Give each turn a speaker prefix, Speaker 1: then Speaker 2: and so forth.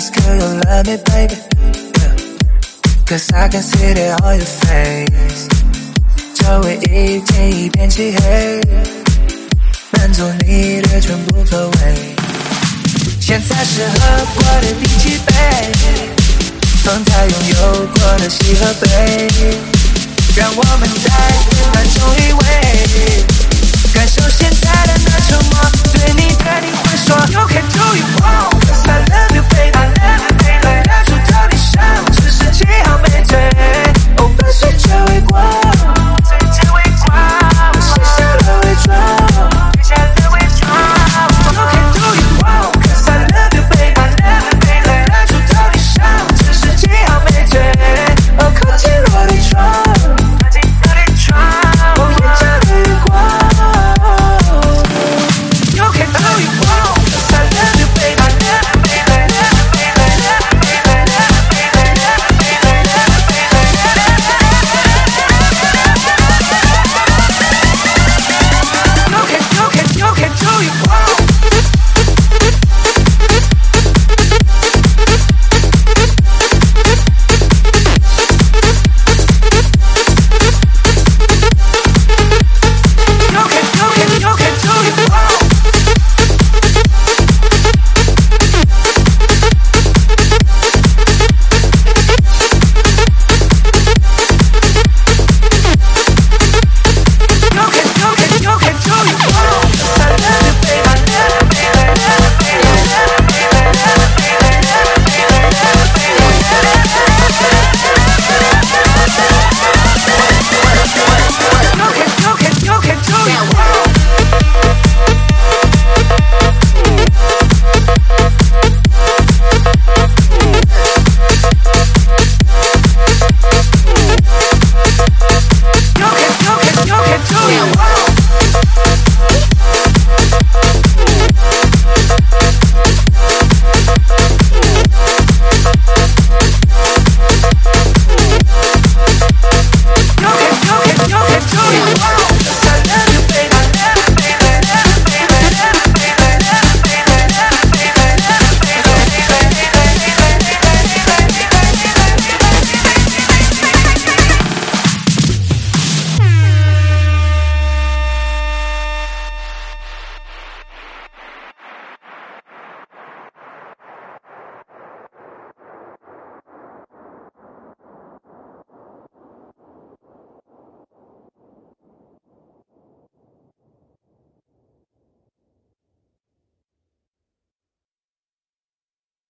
Speaker 1: ask you, you love me, baby. Yeah. Cause I can see it on your face. 周围一天一片漆黑，满足你的全部口味。现在是喝过的第几杯？风台拥有过的喜和悲，让我们在